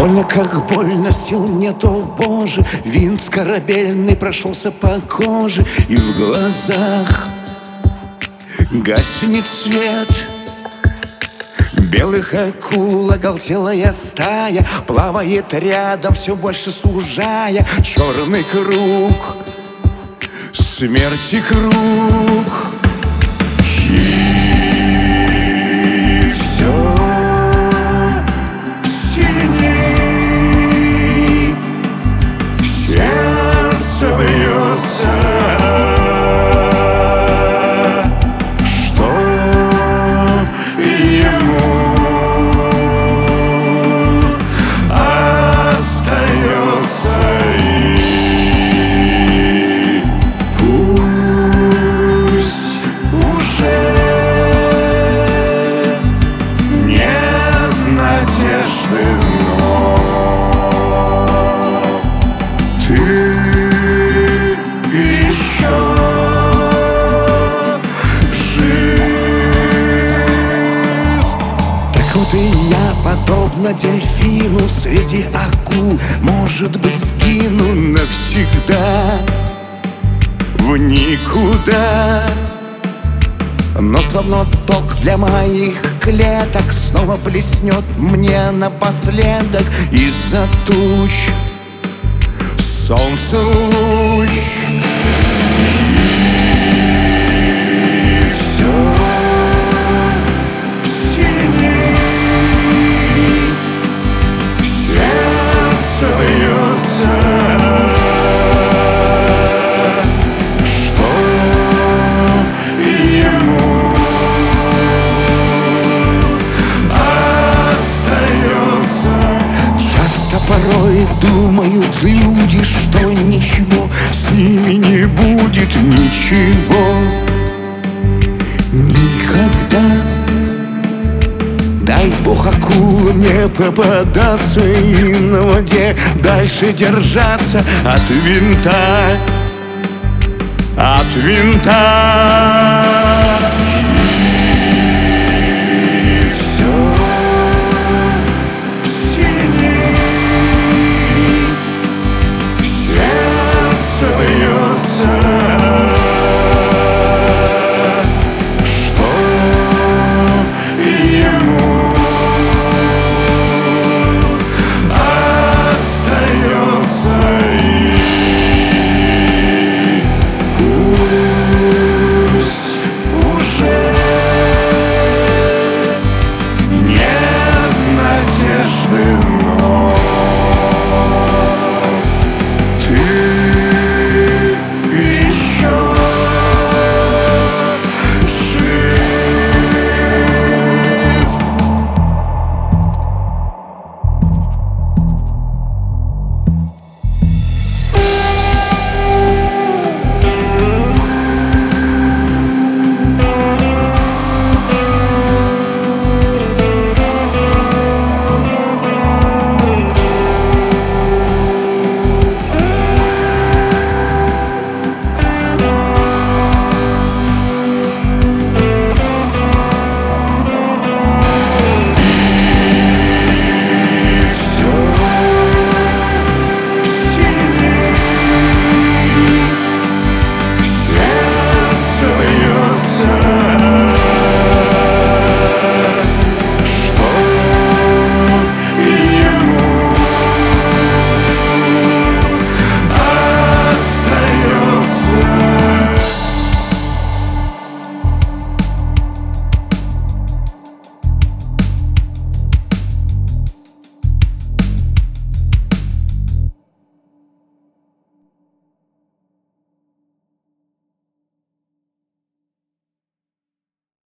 Больно, как больно, сил нету, боже. Винт корабельный прошелся по коже, и в глазах гаснет свет. Белых акул оголтелая стая плавает рядом, все больше сужая черный круг, смерти круг. И все сильней сердце бьется, что ему остается. И пусть уже нет надежды, но ты еще жив. Так вот и я, подобно дельфину среди акул, может быть, сгину навсегда в никуда. Но словно ток для моих клеток снова блеснет мне напоследок из-за туч солнце луч. И все сильней сердце бьется, что ему остается. Часто порой думают люди, что ничего с ними не будет, ничего никогда. Дай Бог акулам не попадаться и на воде дальше держаться от винта, от винта.